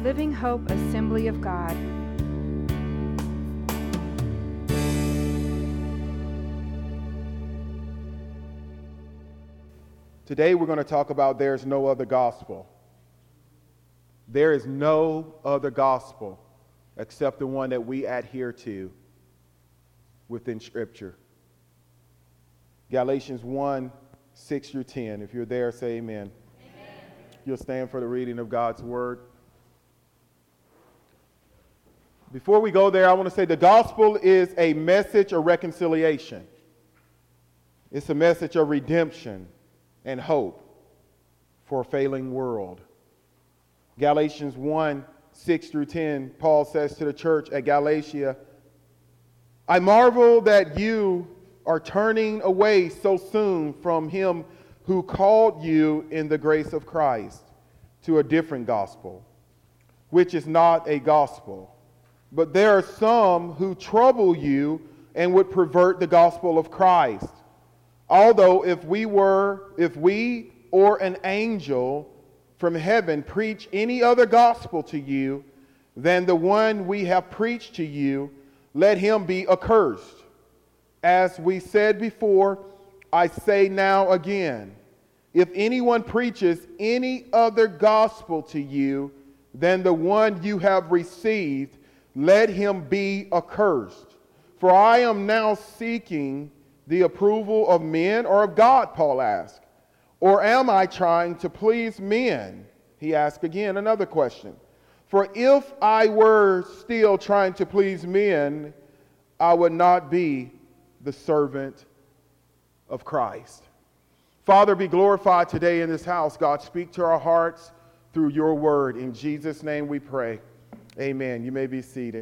Living Hope Assembly of God. Today we're going to talk about there's no other gospel. There is no other gospel except the one that we adhere to within Scripture. Galatians 1, 6 through 10. If you're there, say amen. Amen. You'll stand for the reading of God's Word. Before we go there, I want to say the gospel is a message of reconciliation. It's a message of redemption and hope for a failing world. Galatians 1, 6 through 10, Paul says to the church at Galatia, I marvel that you are turning away so soon from him who called you in the grace of Christ to a different gospel, which is not a gospel. But there are some who trouble you and would pervert the gospel of Christ. Although if we or an angel from heaven preach any other gospel to you than the one we have preached to you, let him be accursed. As we said before, I say now again, if anyone preaches any other gospel to you than the one you have received, let him be accursed. For I am now seeking the approval of men or of God, Paul asked. Or am I trying to please men? He asked again another question. For if I were still trying to please men, I would not be the servant of Christ. Father, be glorified today in this house. God, speak to our hearts through your word. In Jesus' name we pray. Amen. You may be seated.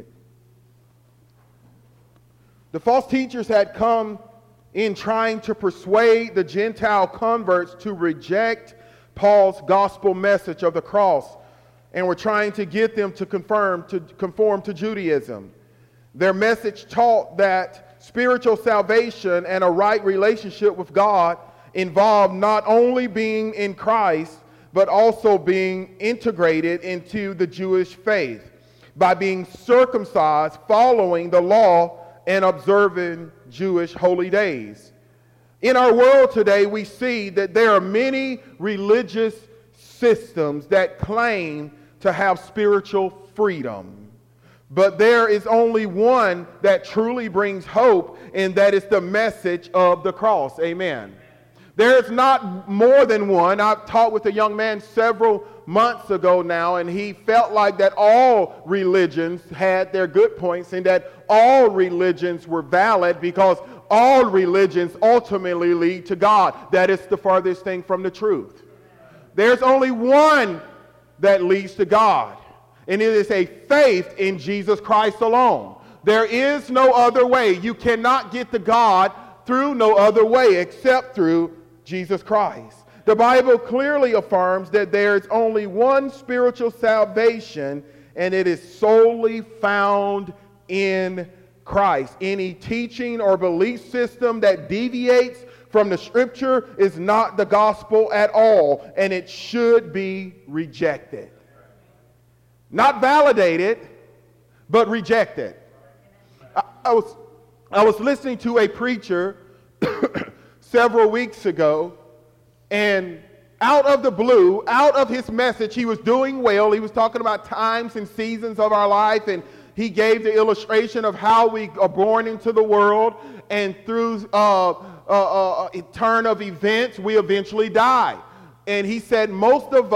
The false teachers had come in trying to persuade the Gentile converts to reject Paul's gospel message of the cross, and were trying to get them to conform to Judaism. Their message taught that spiritual salvation and a right relationship with God involved not only being in Christ, but also being integrated into the Jewish faith by being circumcised, following the law, and observing Jewish holy days. In our world today, we see that there are many religious systems that claim to have spiritual freedom. But there is only one that truly brings hope, and that is the message of the cross. Amen. There is not more than one. I've talked with a young man several months ago now, and he felt like that all religions had their good points and that all religions were valid because all religions ultimately lead to God. That is the farthest thing from the truth. There's only one that leads to God, and it is a faith in Jesus Christ alone. There is no other way. You cannot get to God through no other way except through Jesus Christ. The Bible clearly affirms that there is only one spiritual salvation, and it is solely found in Christ. Any teaching or belief system that deviates from the Scripture is not the gospel at all, and it should be rejected. Not validated, but rejected. I was listening to a preacher several weeks ago, and out of the blue, out of his message, he was doing well. He was talking about times and seasons of our life, and he gave the illustration of how we are born into the world, and through a turn of events, we eventually die. And he said most of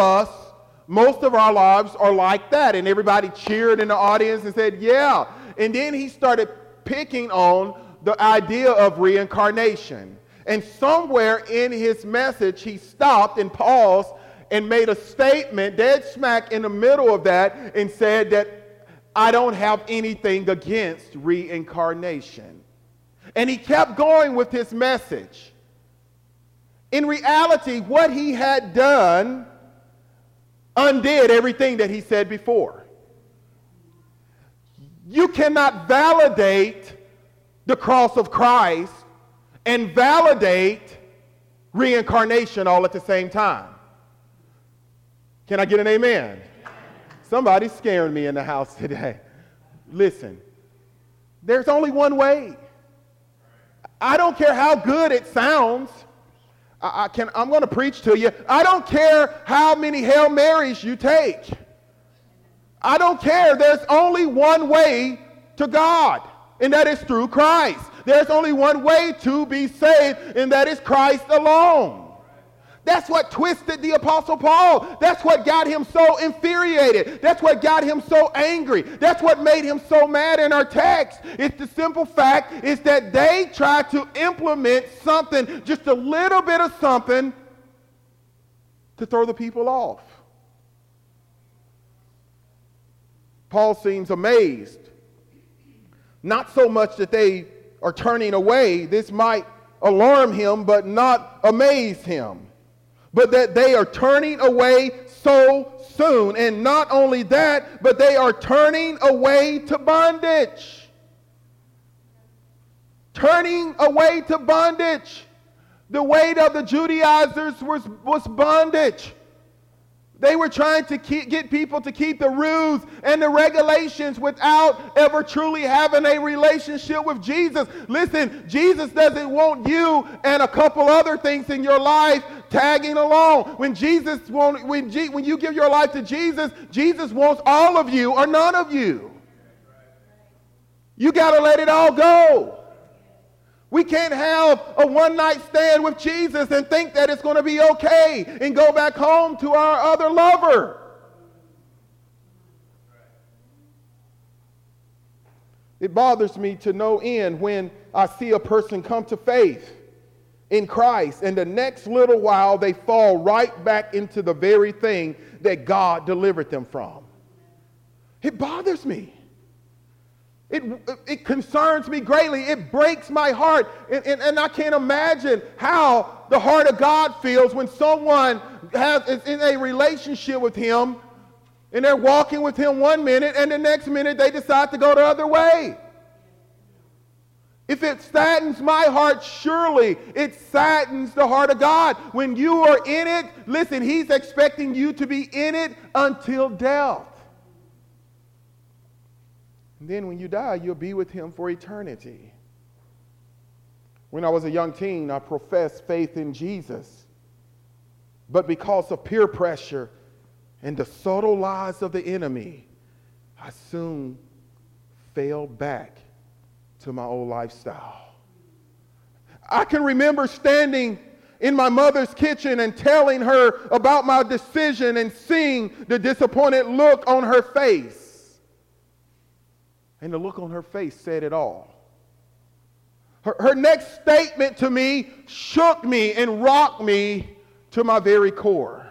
our lives are like that, and everybody cheered in the audience and said, yeah. And then he started picking on the idea of reincarnation. And somewhere in his message, he stopped and paused and made a statement dead smack in the middle of that and said that I don't have anything against reincarnation. And he kept going with his message. In reality, what he had done undid everything that he said before. You cannot validate the cross of Christ and validate reincarnation all at the same time. Can I get an amen? Somebody's scaring me in the house today. Listen, there's only one way. I don't care how good it sounds. I'm going to preach to you. I don't care how many Hail Marys you take. I don't care. There's only one way to God, and that is through Christ. There's only one way to be saved, and that is Christ alone. That's what twisted the Apostle Paul. That's what got him so infuriated. That's what got him so angry. That's what made him so mad in our text. It's the simple fact is that they tried to implement something, just a little bit of something, to throw the people off. Paul seems amazed. Not so much that they are turning away. This might alarm him, but not amaze him. But that they are turning away so soon. And not only that, but they are turning away to bondage. Turning away to bondage. The weight of the Judaizers was bondage. They were trying to get people to keep the rules and the regulations without ever truly having a relationship with Jesus. Listen, Jesus doesn't want you and a couple other things in your life tagging along. When you give your life to Jesus, Jesus wants all of you or none of you. You got to let it all go. We can't have a one-night stand with Jesus and think that it's going to be okay and go back home to our other lover. It bothers me to no end when I see a person come to faith in Christ and the next little while they fall right back into the very thing that God delivered them from. It bothers me. It concerns me greatly. It breaks my heart. And I can't imagine how the heart of God feels when someone is in a relationship with him and they're walking with him one minute and the next minute they decide to go the other way. If it saddens my heart, surely it saddens the heart of God. When you are in it, listen, he's expecting you to be in it until death. And then when you die, you'll be with him for eternity. When I was a young teen, I professed faith in Jesus. But because of peer pressure and the subtle lies of the enemy, I soon fell back to my old lifestyle. I can remember standing in my mother's kitchen and telling her about my decision and seeing the disappointed look on her face. And the look on her face said it all. Her next statement to me shook me and rocked me to my very core.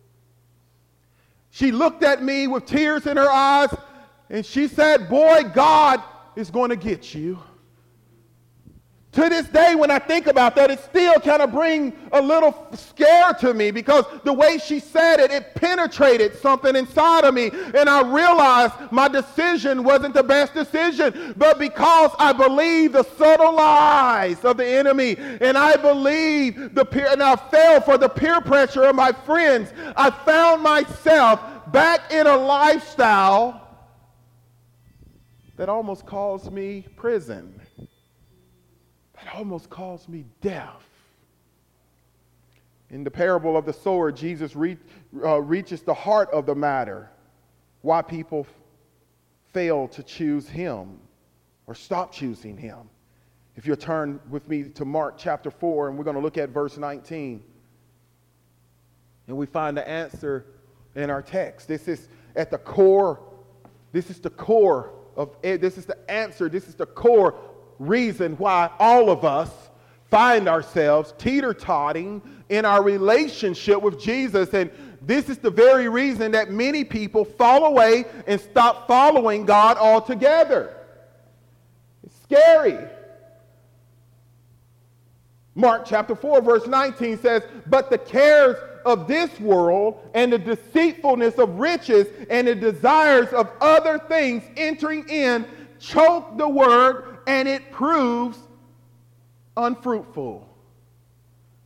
She looked at me with tears in her eyes and she said, "Boy, God is going to get you." To this day, when I think about that, it still kind of brings a little scare to me because the way she said it, it penetrated something inside of me. And I realized my decision wasn't the best decision. But because I believe the subtle lies of the enemy, and I believe and I fell for the peer pressure of my friends, I found myself back in a lifestyle that almost caused me prison. That almost caused me death. In the parable of the sower, Jesus reaches the heart of the matter. Why people fail to choose him or stop choosing him. If you'll turn with me to Mark chapter 4, and we're going to look at verse 19. And we find the answer in our text. This is at the core. This is the core of it. This is the answer. This is the core reason why all of us find ourselves teeter-totting in our relationship with Jesus. And this is the very reason that many people fall away and stop following God altogether. It's scary. Mark chapter 4 verse 19 says, "But the cares of this world and the deceitfulness of riches and the desires of other things entering in choke the word, and it proves unfruitful."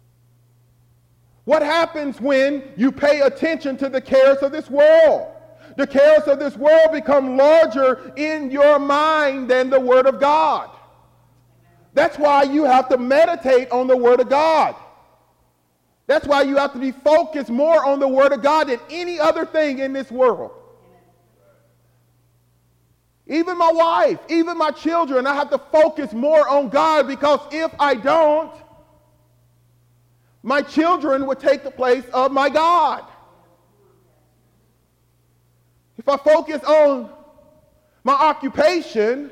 What happens when you pay attention to the cares of this world? The cares of this world become larger in your mind than the Word of God. That's why you have to meditate on the Word of God. That's why you have to be focused more on the Word of God than any other thing in this world. Even my wife, even my children, I have to focus more on God, because if I don't, my children would take the place of my God. If I focus on my occupation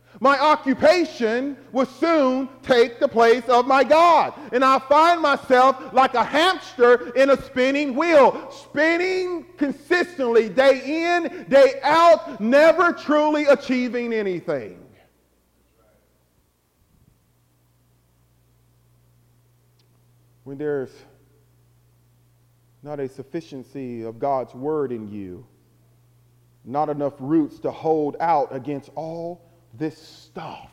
will soon take the place of my God. And I'll find myself like a hamster in a spinning wheel, spinning consistently, day in, day out, never truly achieving anything. When there's not a sufficiency of God's word in you, not enough roots to hold out against all this stuff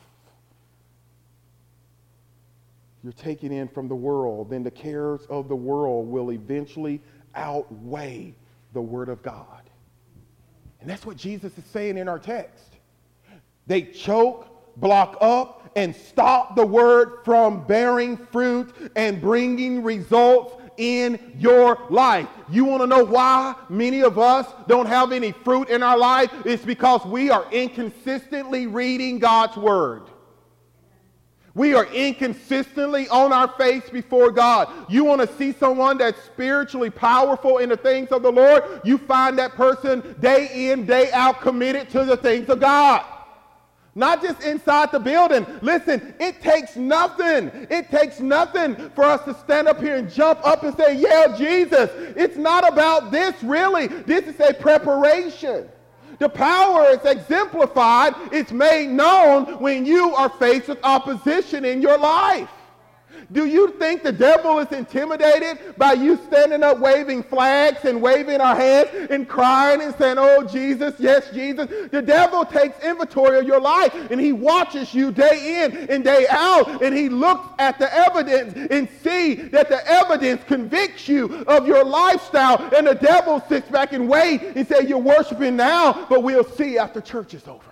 you're taking in from the world, then the cares of the world will eventually outweigh the Word of God. And that's what Jesus is saying in our text. They choke, block up, and stop the Word from bearing fruit and bringing results in your life. You want to know why many of us don't have any fruit in our life? It's because we are inconsistently reading God's Word. We are inconsistently on our face before God. You want to see someone that's spiritually powerful in the things of the Lord? You find that person day in, day out committed to the things of God. Not just inside the building. Listen, it takes nothing. It takes nothing for us to stand up here and jump up and say, yeah, Jesus. It's not about this, really. This is a preparation. The power is exemplified. It's made known when you are faced with opposition in your life. Do you think the devil is intimidated by you standing up waving flags and waving our hands and crying and saying, oh, Jesus, yes, Jesus? The devil takes inventory of your life, and he watches you day in and day out, and he looks at the evidence and see that the evidence convicts you of your lifestyle, and the devil sits back and waits and says, you're worshiping now, but we'll see after church is over.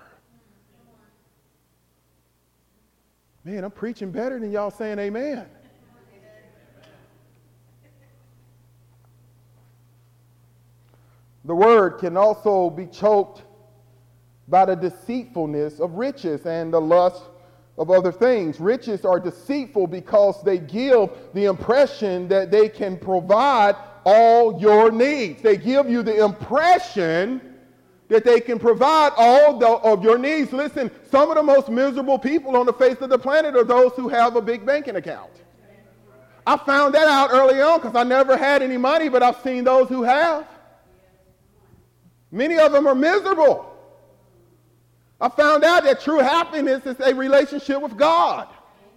Man, I'm preaching better than y'all saying amen. The word can also be choked by the deceitfulness of riches and the lust of other things. Riches are deceitful because they give the impression that they can provide all your needs. They give you the impression that they can provide all of your needs. Listen, some of the most miserable people on the face of the planet are those who have a big banking account. I found that out early on because I never had any money, but I've seen those who have. Many of them are miserable. I found out that true happiness is a relationship with God.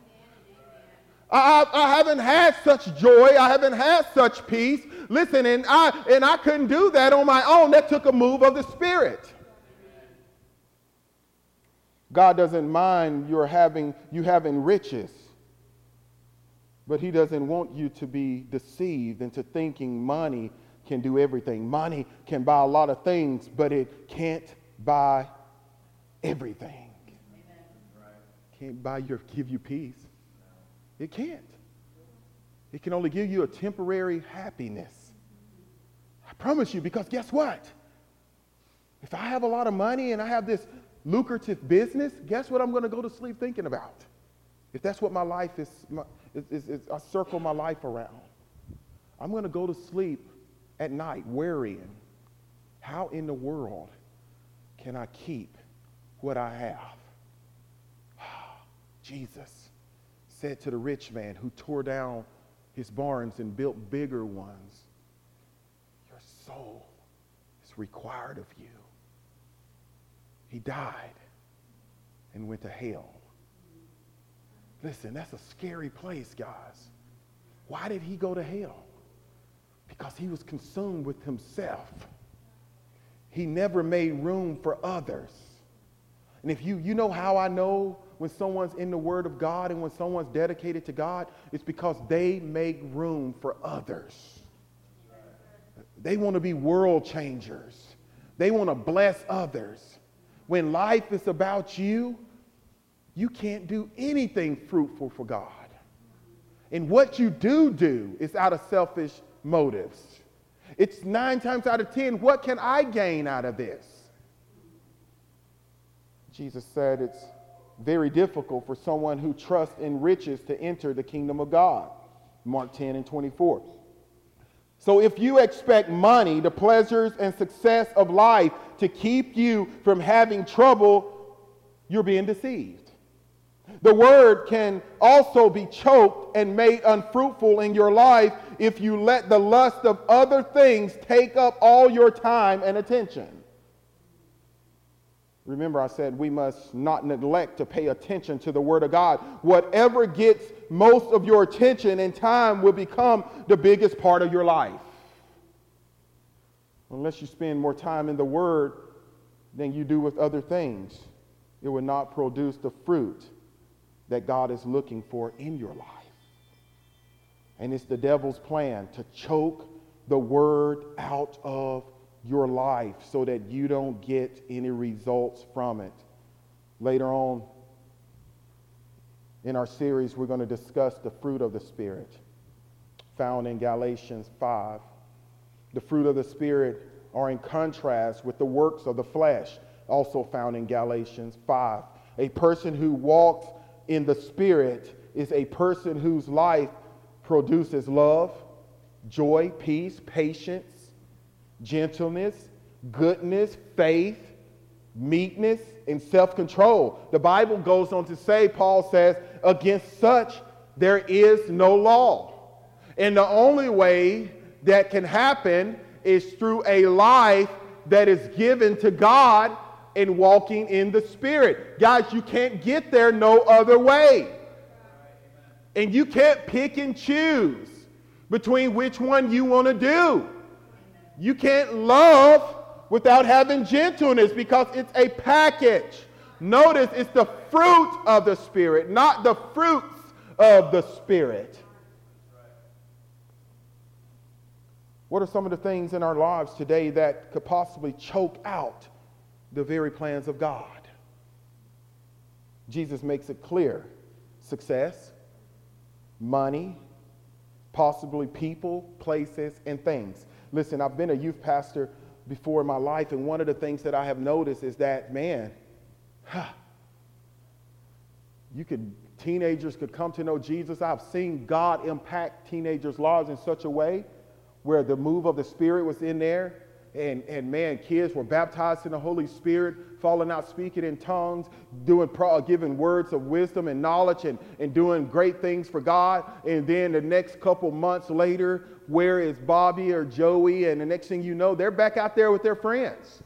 I haven't had such joy. I haven't had such peace. Listen, and I couldn't do that on my own. That took a move of the Spirit. God doesn't mind you having riches, but he doesn't want you to be deceived into thinking money can do everything. Money can buy a lot of things, but it can't buy everything. Can't give you peace. It can't. It can only give you a temporary happiness. I promise you, because guess what? If I have a lot of money and I have this lucrative business, guess what I'm going to go to sleep thinking about? If that's what my life is, I circle my life around. I'm going to go to sleep at night worrying, how in the world can I keep what I have? Jesus said to the rich man who tore down his barns and built bigger ones, your soul is required of you. He died and went to hell. Listen, that's a scary place, guys. Why did he go to hell? Because he was consumed with himself. He never made room for others. And if you know how I know when someone's in the Word of God and when someone's dedicated to God, it's because they make room for others. They want to be world changers. They want to bless others. When life is about you, you can't do anything fruitful for God. And what you do is out of selfish motives. It's 9 times out of 10, what can I gain out of this? Jesus said it's very difficult for someone who trusts in riches to enter the kingdom of God. Mark 10:24. So if you expect money, the pleasures and success of life to keep you from having trouble, you're being deceived. The word can also be choked and made unfruitful in your life if you let the lust of other things take up all your time and attention. Remember, I said we must not neglect to pay attention to the Word of God. Whatever gets most of your attention and time will become the biggest part of your life. Unless you spend more time in the Word than you do with other things, it will not produce the fruit that God is looking for in your life. And it's the devil's plan to choke the Word out of your life so that you don't get any results from it. Later on in our series, we're going to discuss the fruit of the Spirit found in Galatians 5. The fruit of the Spirit are in contrast with the works of the flesh, also found in Galatians 5. A person who walks in the Spirit is a person whose life produces love, joy, peace, patience, gentleness, goodness, faith, meekness, and self-control. The Bible goes on to say, Paul says, against such there is no law. And the only way that can happen is through a life that is given to God and walking in the Spirit. Guys, you can't get there no other way. And you can't pick and choose between which one you want to do. You can't love without having gentleness because it's a package. Notice it's the fruit of the Spirit, not the fruits of the Spirit. What are some of the things in our lives today that could possibly choke out the very plans of God? Jesus makes it clear. Success, money, possibly people, places, and things. Listen, I've been a youth pastor before in my life, and one of the things that I have noticed is that, teenagers could come to know Jesus. I've seen God impact teenagers' lives in such a way where the move of the Spirit was in there, and kids were baptized in the Holy Spirit, falling out speaking in tongues, giving words of wisdom and knowledge, and doing great things for God. And then the next couple months later, where is Bobby or Joey? And the next thing you know, they're back out there with their friends.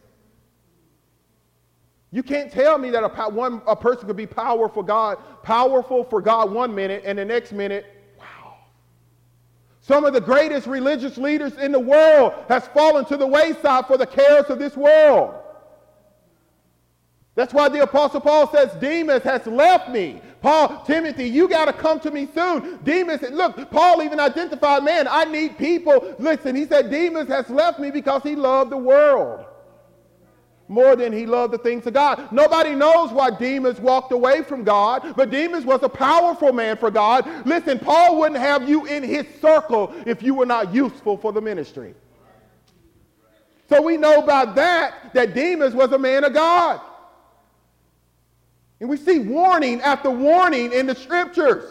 You can't tell me that a person could be powerful for God 1 minute, and the next minute, wow. Some of the greatest religious leaders in the world has fallen to the wayside for the cares of this world. That's why the Apostle Paul says, Demas has left me. Timothy, you got to come to me soon. Demas, look, Paul even identified, I need people. Listen, he said, Demas has left me because he loved the world more than he loved the things of God. Nobody knows why Demas walked away from God, but Demas was a powerful man for God. Listen, Paul wouldn't have you in his circle if you were not useful for the ministry. So we know by that Demas was a man of God. And we see warning after warning in the scriptures.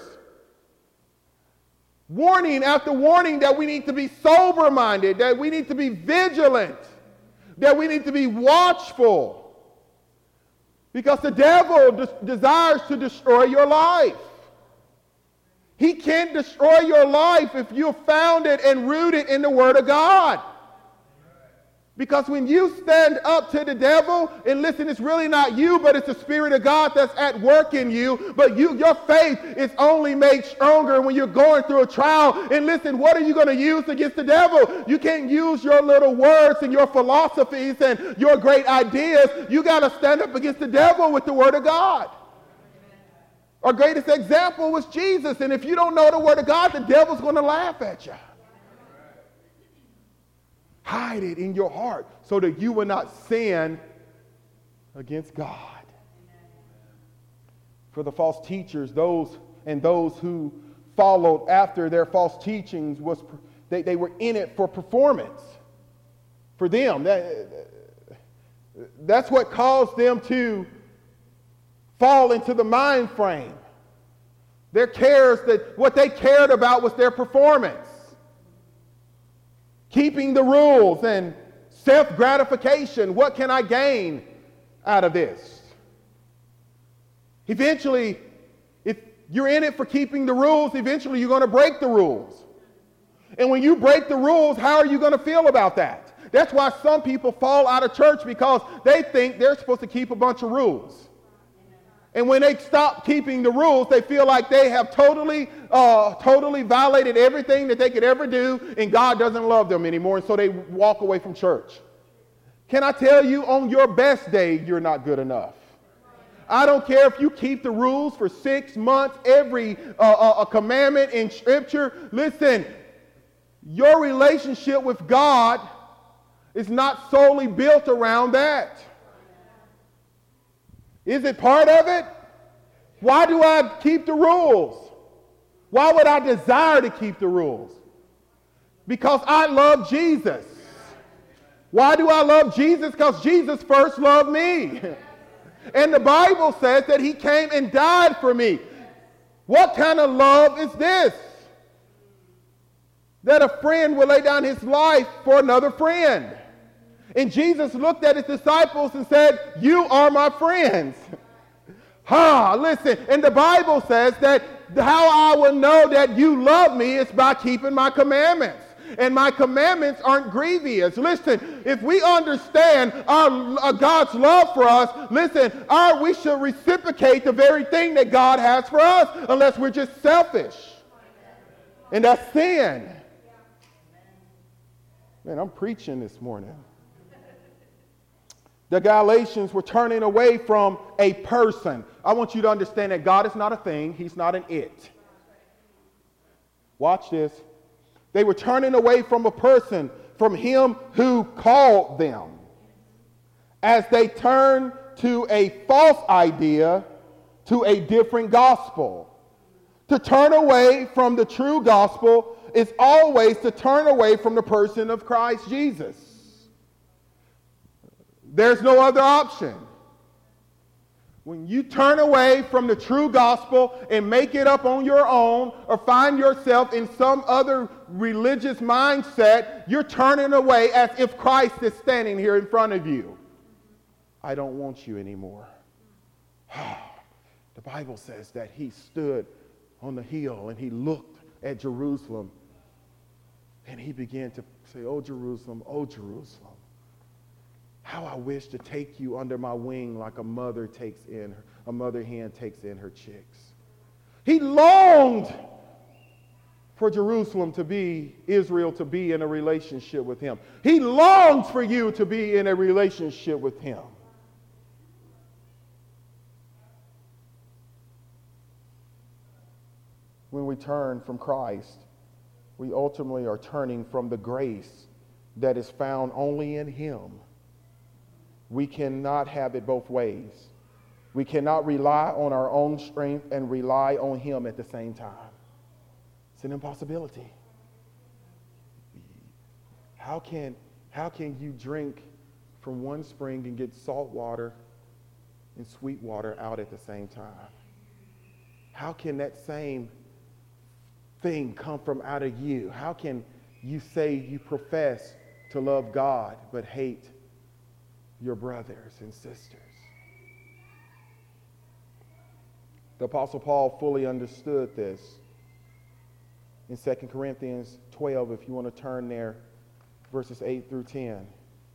Warning after warning that we need to be sober-minded, that we need to be vigilant, that we need to be watchful. Because the devil desires to destroy your life. He can't destroy your life if you're founded and rooted in the Word of God. Because when you stand up to the devil, and listen, it's really not you, but it's the Spirit of God that's at work in you. But your faith is only made stronger when you're going through a trial. And listen, what are you going to use against the devil? You can't use your little words and your philosophies and your great ideas. You got to stand up against the devil with the Word of God. Our greatest example was Jesus. And if you don't know the Word of God, the devil's going to laugh at you. Hide it in your heart so that you will not sin against God. For the false teachers, those who followed after their false teachings, they were in it for performance. For them, that's what caused them to fall into the mind frame. What they cared about was their performance. Keeping the rules and self-gratification. What can I gain out of this? Eventually, if you're in it for keeping the rules, eventually you're going to break the rules. And when you break the rules, how are you going to feel about that? That's why some people fall out of church, because they think they're supposed to keep a bunch of rules. And when they stop keeping the rules, they feel like they have totally violated everything that they could ever do, and God doesn't love them anymore, and so they walk away from church. Can I tell you, on your best day, you're not good enough. I don't care if you keep the rules for 6 months, every a commandment in Scripture. Listen, your relationship with God is not solely built around that. Is it part of it? Why do I keep the rules? Why would I desire to keep the rules? Because I love Jesus. Why do I love Jesus? Because Jesus first loved me. And the Bible says that he came and died for me. What kind of love is this? That a friend will lay down his life for another friend. And Jesus looked at his disciples and said, "You are my friends." Listen, and the Bible says that how I will know that you love me is by keeping my commandments. And my commandments aren't grievous. Listen, if we understand our God's love for us, listen, we should reciprocate the very thing that God has for us, unless we're just selfish. And that's sin. Man, I'm preaching this morning. The Galatians were turning away from a person. I want you to understand that God is not a thing. He's not an it. Watch this. They were turning away from a person, from him who called them, as they turned to a false idea, to a different gospel. To turn away from the true gospel is always to turn away from the person of Christ Jesus. There's no other option. When you turn away from the true gospel and make it up on your own, or find yourself in some other religious mindset, you're turning away as if Christ is standing here in front of you. I don't want you anymore. The Bible says that he stood on the hill and he looked at Jerusalem and he began to say, "Oh Jerusalem, oh Jerusalem, how I wish to take you under my wing like a mother hen takes in her chicks." He longed for Jerusalem to be, Israel to be in a relationship with him. He longs for you to be in a relationship with him. When we turn from Christ, we ultimately are turning from the grace that is found only in him. We cannot have it both ways. We cannot rely on our own strength and rely on him at the same time. It's an impossibility. How can you drink from one spring and get salt water and sweet water out at the same time? How can that same thing come from out of you? How can you say you profess to love God but hate your brothers and sisters? The Apostle Paul fully understood this in 2 Corinthians 12, if you want to turn there, verses 8 through 10.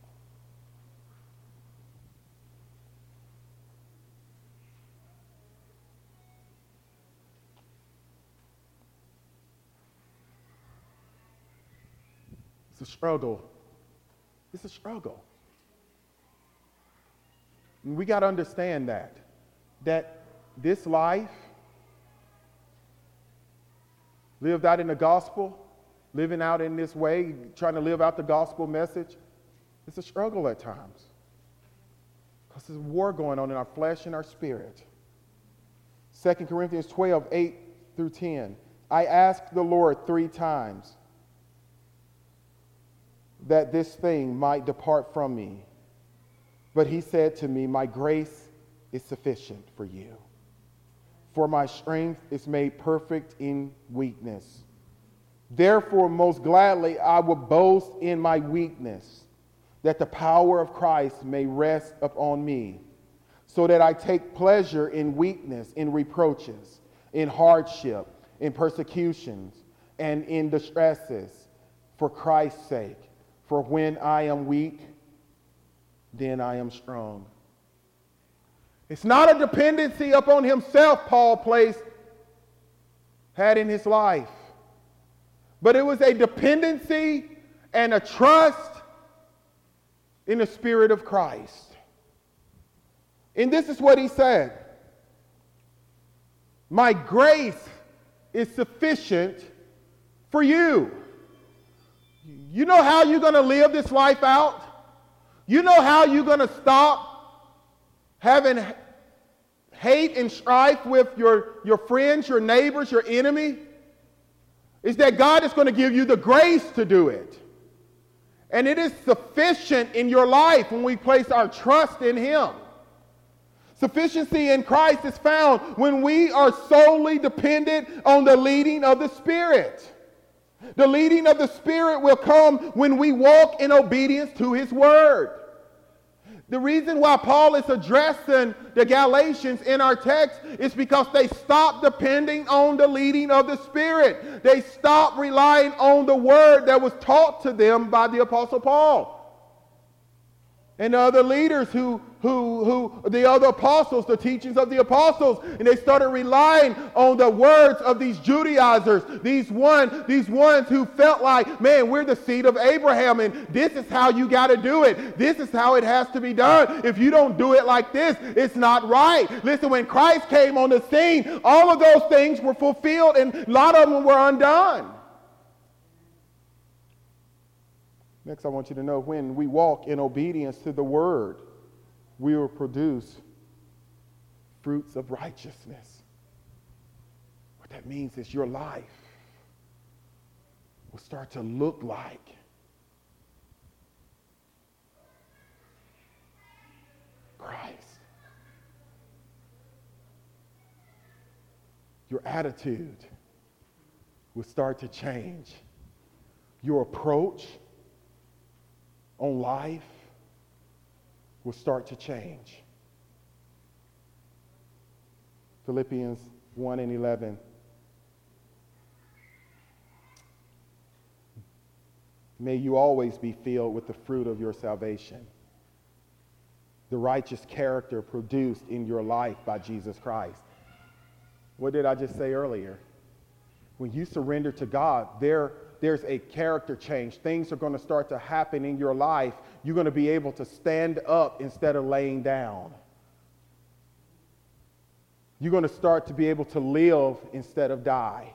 It's a struggle. It's a struggle. And we got to understand that this life lived out in the gospel living out in this way, trying to live out the gospel message, it's a struggle at times. Because there's a war going on in our flesh and our spirit. 2 Corinthians 12, 8 through 10. I asked the Lord 3 times that this thing might depart from me. But he said to me, my grace is sufficient for you. For my strength is made perfect in weakness. Therefore, most gladly, I will boast in my weakness, that the power of Christ may rest upon me, so that I take pleasure in weakness, in reproaches, in hardship, in persecutions, and in distresses, for Christ's sake. For when I am weak, then I am strong. It's not a dependency upon himself Paul had in his life, but it was a dependency and a trust in the Spirit of Christ. And this is what he said. My grace is sufficient for you. You know how you're going to live this life out? You know how you're going to stop having hate and strife with your friends, your neighbors, your enemy? Is that God is going to give you the grace to do it. And it is sufficient in your life when we place our trust in him. Sufficiency in Christ is found when we are solely dependent on the leading of the Spirit. The leading of the Spirit will come when we walk in obedience to his word. The reason why Paul is addressing the Galatians in our text is because they stopped depending on the leading of the Spirit. They stopped relying on the word that was taught to them by the Apostle Paul. And the other leaders the other apostles, the teachings of the apostles, and they started relying on the words of these Judaizers, these ones who felt like, man, we're the seed of Abraham, and this is how you got to do it. This is how it has to be done. If you don't do it like this, it's not right. Listen, when Christ came on the scene, all of those things were fulfilled, and a lot of them were undone. Next, I want you to know when we walk in obedience to the word, we will produce fruits of righteousness. What that means is your life will start to look like Christ. Your attitude will start to change. Your approach on life will start to change. Philippians 1 and 11. May you always be filled with the fruit of your salvation, the righteous character produced in your life by Jesus Christ. What did I just say earlier? When you surrender to God, there's a character change. Things are going to start to happen in your life. You're going to be able to stand up instead of laying down. You're going to start to be able to live instead of die.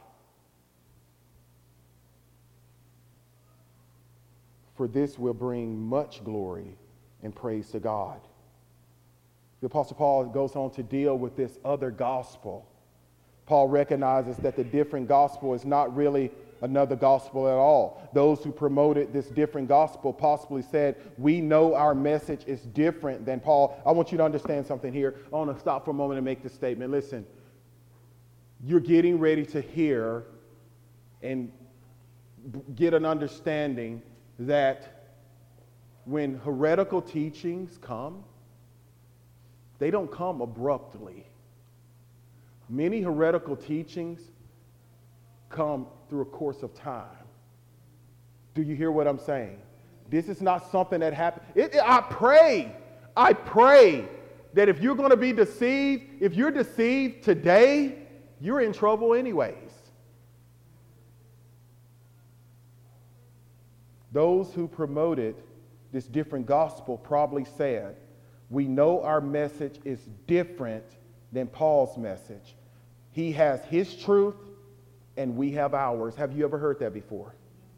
For this will bring much glory and praise to God. The Apostle Paul goes on to deal with this other gospel. Paul recognizes that the different gospel is not really another gospel at all. Those who promoted this different gospel possibly said, we know our message is different than Paul. I want you to understand something here. I want to stop for a moment and make this statement. Listen, you're getting ready to hear and get an understanding that when heretical teachings come, they don't come abruptly. Many heretical teachings come through a course of time. Do you hear what I'm saying? This is not something that happens. I pray that if you're going to be deceived, if you're deceived today, you're in trouble anyways. Those who promoted this different gospel probably said, we know our message is different than Paul's message. He has his truth and we have ours. Have you ever heard that before?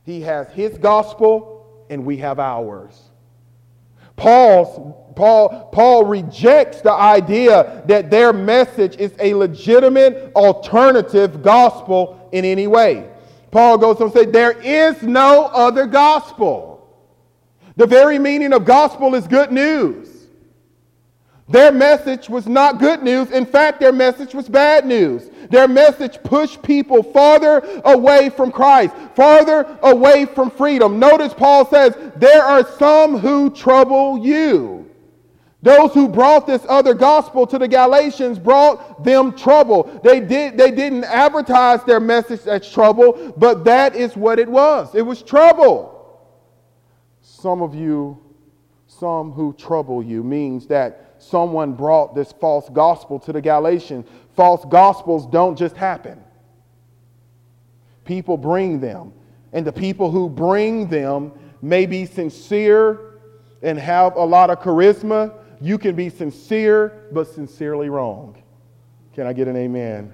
He has his gospel and we have ours. Paul rejects the idea that their message is a legitimate alternative gospel in any way. Paul goes on to say, there is no other gospel. The very meaning of gospel is good news. Their message was not good news. In fact, their message was bad news. Their message pushed people farther away from Christ, farther away from freedom. Notice Paul says, there are some who trouble you. Those who brought this other gospel to the Galatians brought them trouble. They didn't advertise their message as trouble, but that is what it was. It was trouble. Some who trouble you means that someone brought this false gospel to the Galatians. False gospels don't just happen. People bring them. And the people who bring them may be sincere and have a lot of charisma. You can be sincere, but sincerely wrong. Can I get an amen?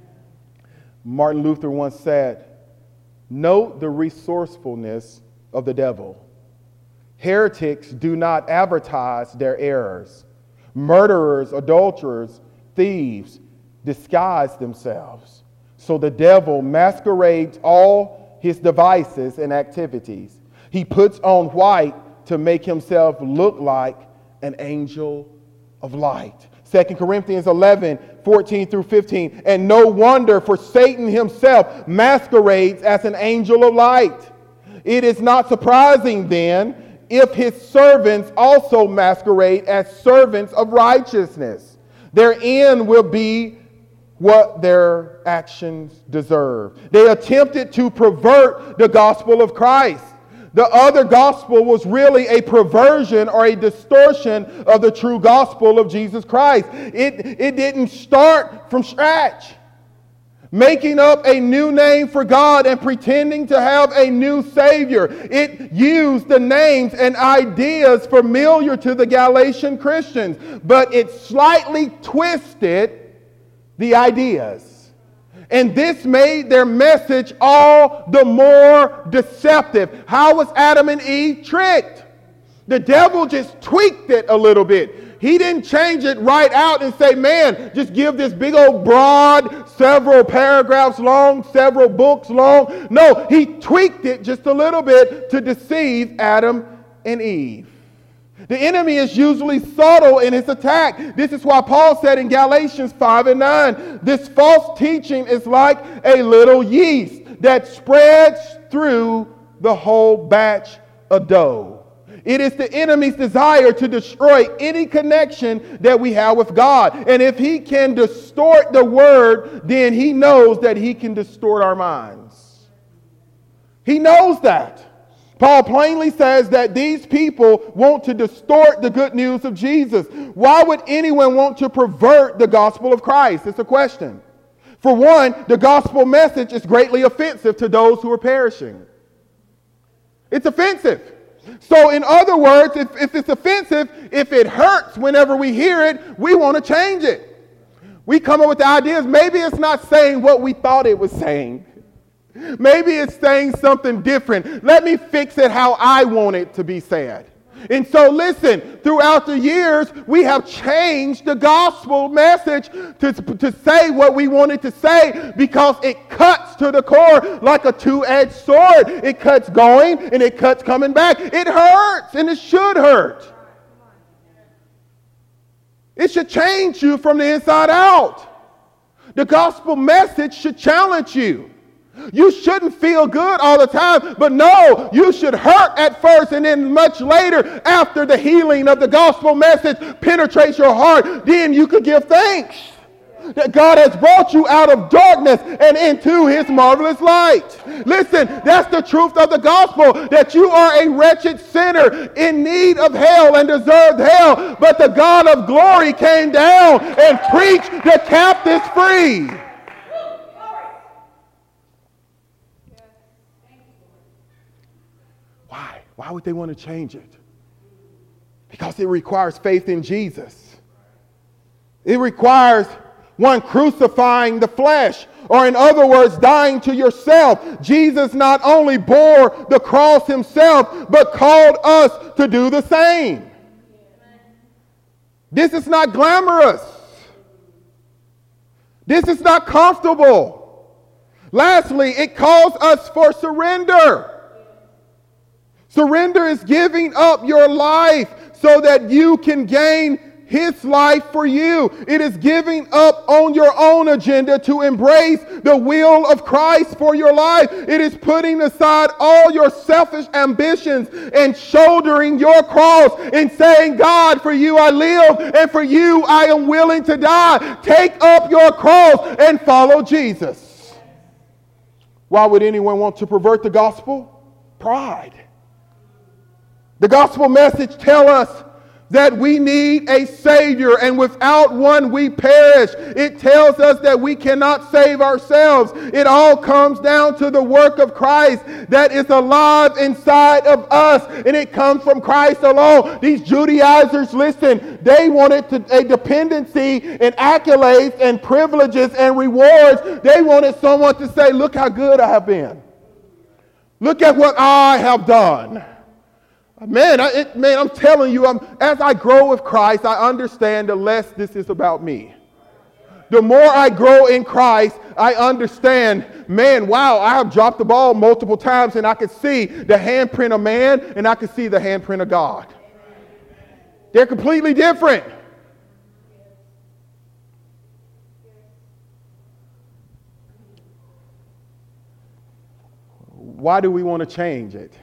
Martin Luther once said, note the resourcefulness of the devil. Heretics do not advertise their errors. Murderers, adulterers, thieves disguise themselves. So the devil masquerades all his devices and activities. He puts on white to make himself look like an angel of light. 2 Corinthians 11, 14 through 15. And no wonder, for Satan himself masquerades as an angel of light. It is not surprising then if his servants also masquerade as servants of righteousness. Their end will be what their actions deserve. They attempted to pervert the gospel of Christ. The other gospel was really a perversion or a distortion of the true gospel of Jesus Christ. It didn't start from scratch. Making up a new name for God and pretending to have a new Savior. It used the names and ideas familiar to the Galatian Christians, but it slightly twisted the ideas. And this made their message all the more deceptive. How was Adam and Eve tricked? The devil just tweaked it a little bit. He didn't change it right out and say, man, just give this big old broad, several paragraphs long, several books long. No, he tweaked it just a little bit to deceive Adam and Eve. The enemy is usually subtle in his attack. This is why Paul said in Galatians 5 and 9, this false teaching is like a little yeast that spreads through the whole batch of dough. It is the enemy's desire to destroy any connection that we have with God. And if he can distort the word, then he knows that he can distort our minds. He knows that. Paul plainly says that these people want to distort the good news of Jesus. Why would anyone want to pervert the gospel of Christ? It's a question. For one, the gospel message is greatly offensive to those who are perishing. It's offensive. So in other words, if it's offensive, if it hurts whenever we hear it, we want to change it. We come up with the ideas. Maybe it's not saying what we thought it was saying. Maybe it's saying something different. Let me fix it how I want it to be said. And so listen, throughout the years, we have changed the gospel message to say what we wanted to say because it cuts to the core like a two-edged sword. It cuts going and it cuts coming back. It hurts and it should hurt. It should change you from the inside out. The gospel message should challenge you. You shouldn't feel good all the time, but no, you should hurt at first, and then much later, after the healing of the gospel message penetrates your heart, then you could give thanks that God has brought you out of darkness and into his marvelous light. Listen, that's the truth of the gospel, that you are a wretched sinner in need of hell and deserved hell, but the God of glory came down and preached the captives free. Why would they want to change it? Because it requires faith in Jesus. It requires one crucifying the flesh, or in other words, dying to yourself. Jesus not only bore the cross himself, but called us to do the same. This is not glamorous. This is not comfortable. Lastly, it calls us for surrender. Surrender is giving up your life so that you can gain his life for you. It is giving up on your own agenda to embrace the will of Christ for your life. It is putting aside all your selfish ambitions and shouldering your cross and saying, God, for you I live and for you I am willing to die. Take up your cross and follow Jesus. Why would anyone want to pervert the gospel? Pride. The gospel message tells us that we need a Savior, and without one we perish. It tells us that we cannot save ourselves. It all comes down to the work of Christ that is alive inside of us, and it comes from Christ alone. These Judaizers, listen, they wanted a dependency and accolades and privileges and rewards. They wanted someone to say, look how good I have been. Look at what I have done. Man, I'm telling you, as I grow with Christ, I understand the less this is about me. The more I grow in Christ, I understand, man, wow, I have dropped the ball multiple times, and I can see the handprint of man, and I can see the handprint of God. They're completely different. Why do we want to change it?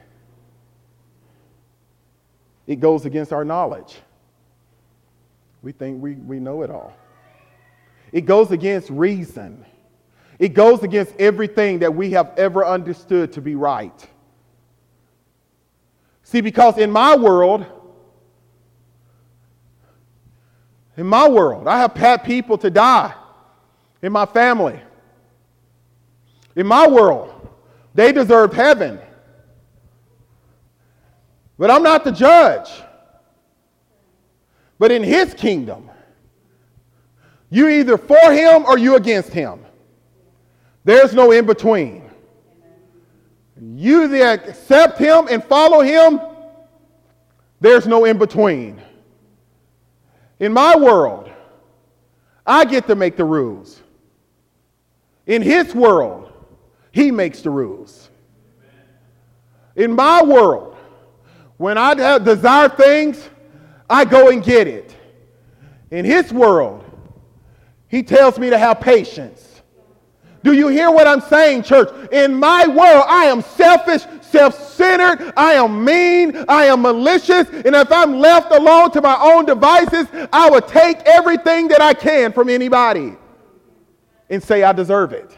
It goes against our knowledge. We think we know it all. It goes against reason. It goes against everything that we have ever understood to be right. See, because in my world, I have had people to die in my family. In my world, they deserved heaven. But I'm not the judge. But in his kingdom, you either for him or you against him. There's no in between. You either accept him and follow him. There's no in between. In my world, I get to make the rules. In his world, he makes the rules. In my world, when I desire things, I go and get it. In his world, he tells me to have patience. Do you hear what I'm saying, church? In my world, I am selfish, self-centered, I am mean, I am malicious, and if I'm left alone to my own devices, I will take everything that I can from anybody and say I deserve it.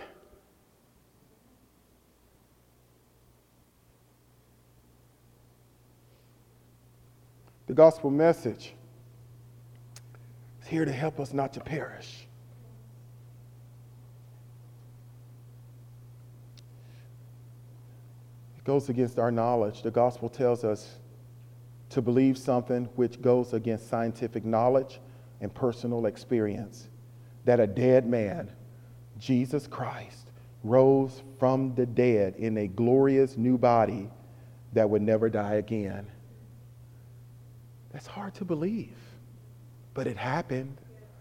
The gospel message is here to help us not to perish. It goes against our knowledge. The gospel tells us to believe something which goes against scientific knowledge and personal experience. That a dead man, Jesus Christ, rose from the dead in a glorious new body that would never die again. That's hard to believe, but it happened.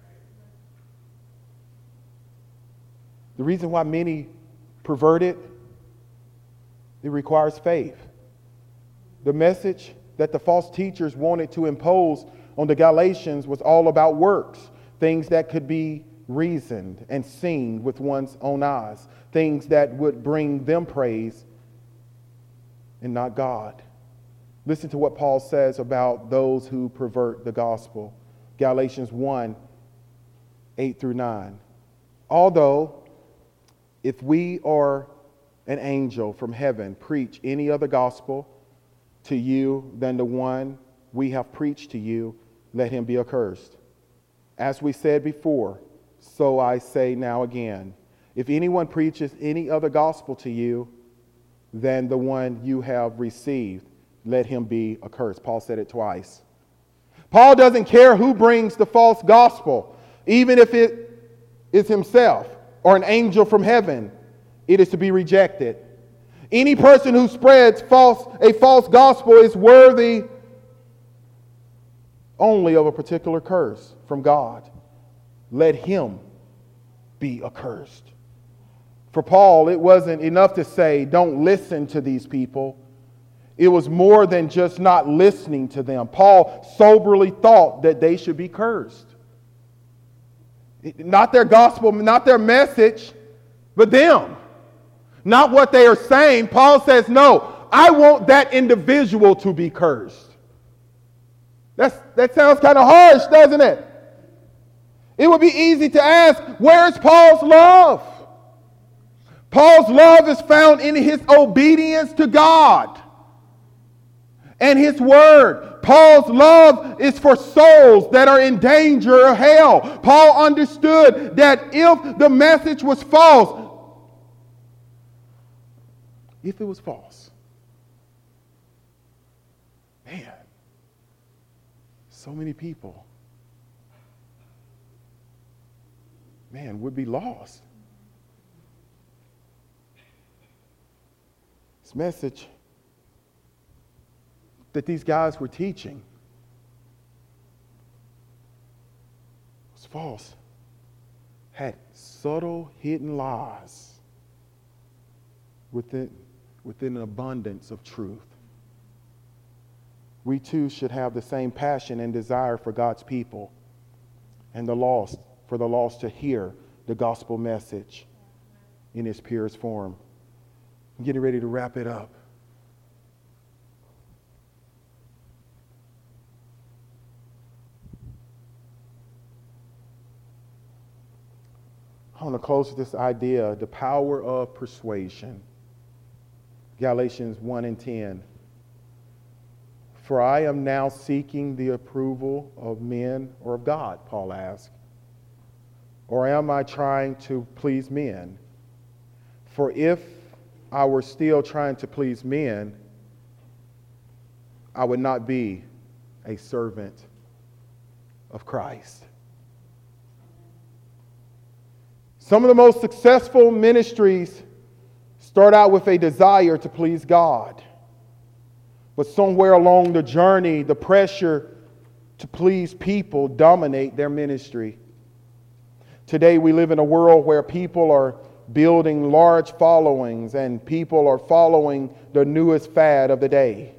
The reason why many pervert it requires faith. The message that the false teachers wanted to impose on the Galatians was all about works, things that could be reasoned and seen with one's own eyes, things that would bring them praise and not God. Listen to what Paul says about those who pervert the gospel. Galatians 1, 8 through 9. Although, if we or an angel from heaven preach any other gospel to you than the one we have preached to you, let him be accursed. As we said before, so I say now again, if anyone preaches any other gospel to you than the one you have received, let him be accursed. Paul said it twice. Paul doesn't care who brings the false gospel, even if it is himself or an angel from heaven, it is to be rejected. Any person who spreads a false gospel is worthy only of a particular curse from God. Let him be accursed. For Paul, it wasn't enough to say, don't listen to these people. It was more than just not listening to them. Paul soberly thought that they should be cursed. Not their gospel, not their message, but them. Not what they are saying. Paul says, no, I want that individual to be cursed. That sounds kind of harsh, doesn't it? It would be easy to ask, where's Paul's love? Paul's love is found in his obedience to God and his word. Paul's love is for souls that are in danger of hell. Paul understood that if the message was false, man, so many people, would be lost. This message that these guys were teaching was false, had subtle hidden lies within an abundance of truth. We too should have the same passion and desire for God's people and for the lost to hear the gospel message in its purest form. I'm getting ready to wrap it up. I want to close with this idea, the power of persuasion. Galatians 1:10. For I am now seeking the approval of men or of God, Paul asked. Or am I trying to please men? For if I were still trying to please men, I would not be a servant of Christ. Some of the most successful ministries start out with a desire to please God. But somewhere along the journey, the pressure to please people dominate their ministry. Today we live in a world where people are building large followings and people are following the newest fad of the day.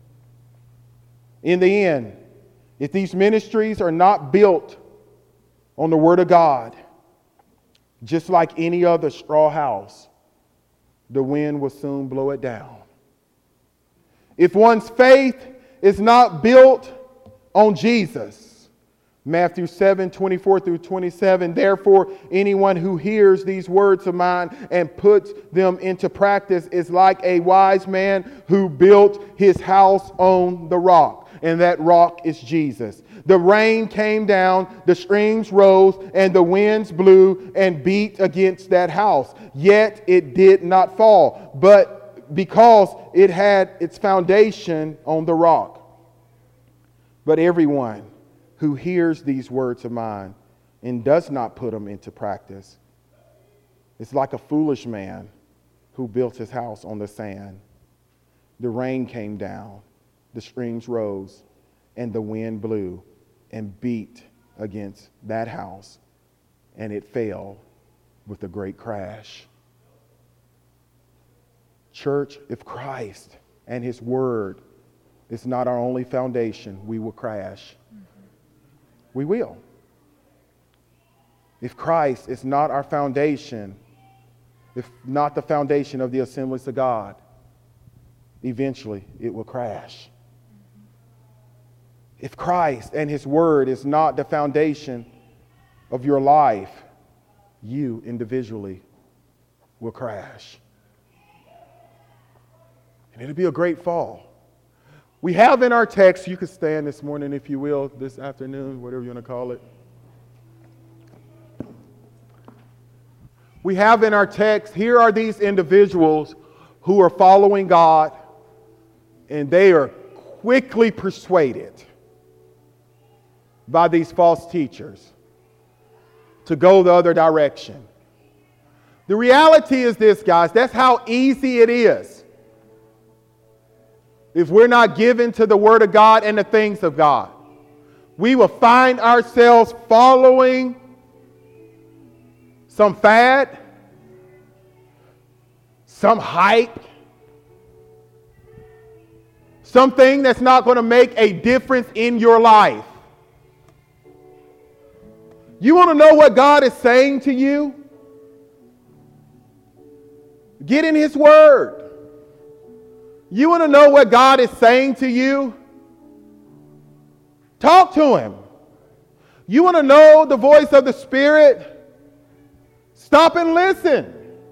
In the end, if these ministries are not built on the Word of God, just like any other straw house, the wind will soon blow it down. If one's faith is not built on Jesus, Matthew 7:24-27, therefore anyone who hears these words of mine and puts them into practice is like a wise man who built his house on the rock. And that rock is Jesus. The rain came down, the streams rose, and the winds blew and beat against that house. Yet it did not fall, but because it had its foundation on the rock. But everyone who hears these words of mine and does not put them into practice is like a foolish man who built his house on the sand. The rain came down, the streams rose, and the wind blew and beat against that house, and it fell with a great crash. Church, if Christ and His Word is not our only foundation, we will crash. We will. If Christ is not our foundation, if not the foundation of the Assemblies of God, eventually it will crash. If Christ and His Word is not the foundation of your life, you individually will crash. And it'll be a great fall. We have in our text, you could stand this morning if you will, this afternoon, whatever you want to call it. We have in our text, here are these individuals who are following God, and they are quickly persuaded by these false teachers to go the other direction. The reality is this, guys, that's how easy it is if we're not given to the Word of God and the things of God. We will find ourselves following some fad, some hype, something that's not going to make a difference in your life. You want to know what God is saying to you? Get in His Word. You want to know what God is saying to you? Talk to Him. You want to know the voice of the Spirit? Stop and listen.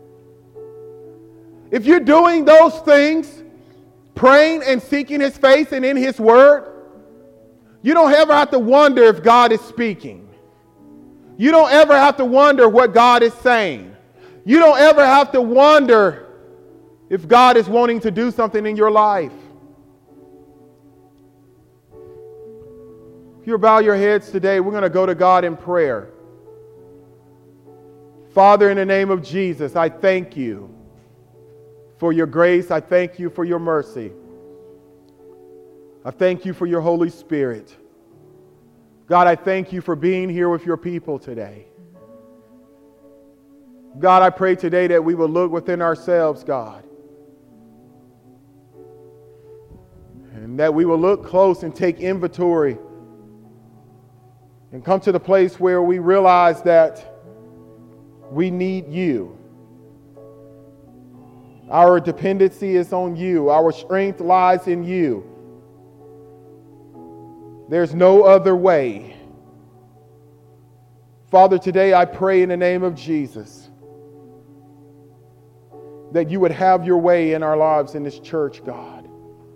If you're doing those things, praying and seeking His face and in His Word, you don't ever have to wonder if God is speaking. You don't ever have to wonder what God is saying. You don't ever have to wonder if God is wanting to do something in your life. If you bow your heads today, we're going to go to God in prayer. Father, in the name of Jesus, I thank you for your grace. I thank you for your mercy. I thank you for your Holy Spirit. God, I thank you for being here with your people today. God, I pray today that we will look within ourselves, God. And that we will look close and take inventory and come to the place where we realize that we need you. Our dependency is on you. Our strength lies in you. There's no other way. Father, today I pray in the name of Jesus that you would have your way in our lives in this church, God.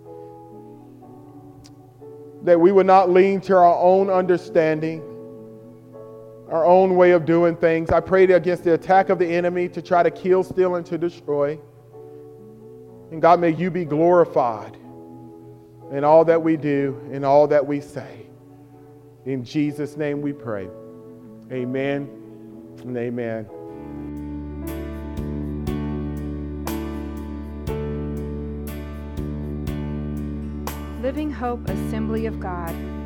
That we would not lean to our own understanding, our own way of doing things. I pray against the attack of the enemy to try to kill, steal, and to destroy. And God, may you be glorified in all that we do, in all that we say. In Jesus' name we pray. Amen and amen. Living Hope Assembly of God